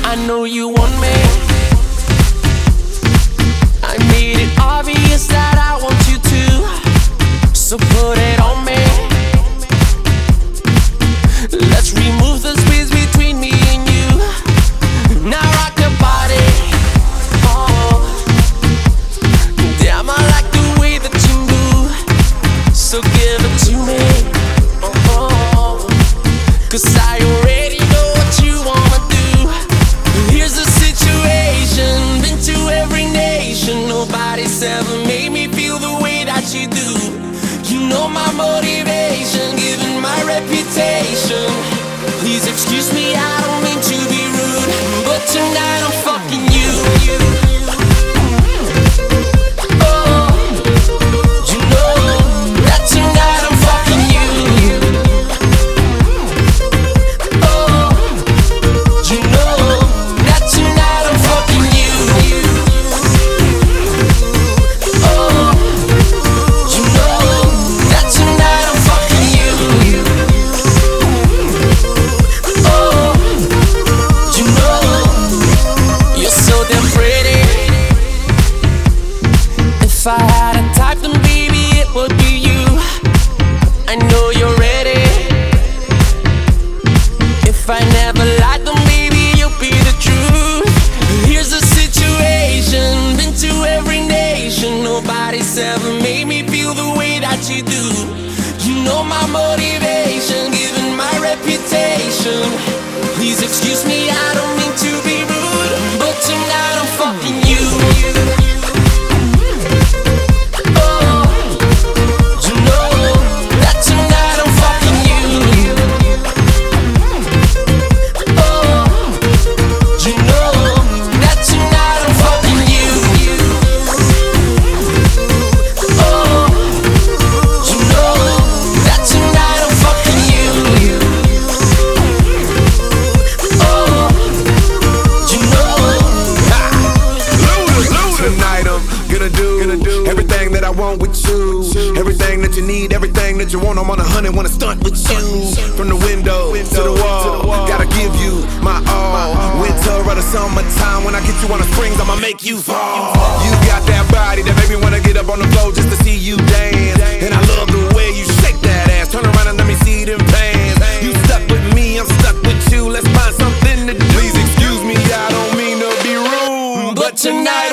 I know you want me. I made it obvious that I want you to, so put it on me. Let's remove the space between me and you. Now rock your body. Oh, damn, I like the way that you move, so give it to me. Oh, 'cause I already know what you wanna do. Here's the situation, been to every nation. Nobody's ever made me feel the way that you do. You know my motivation, given my reputation. Please excuse me, I don't mean to be rude, but tonight I'm fucking you. Oh, you know that tonight I'm fucking you. Oh, you know that tonight I'm fucking you. Oh, you know that tonight I'm fucking you. Oh, you know you're so damn pretty. If I had a type, then baby it would be you. I know you're ready. If I never lied, then baby you'll be the truth. Here's the situation, been to every nation. Nobody's ever made me feel the way that you do. You know my motivation, given my reputation. Please excuse me, I don't mean to be rude, but tonight I'm fucking you. Oh, you know that tonight I'm fucking you. Oh, you know that tonight I'm fucking you. Oh, you know that tonight I'm fucking you. Oh, you know. Tonight I'm gonna do everything that I want with you. Everything that you need, everything that you want. I'm on 100, wanna stunt with you. From the window to the wall, gotta give you my all. Winter or the summertime, when I get you on the springs, I'ma make you fall. You got that body that make me wanna get up on the floor just to see you dance. And I love the way you shake that ass. Turn around and let me see them pants. You stuck with me, I'm stuck with you. Let's find something to do. Please excuse me, I don't mean to be rude, But tonight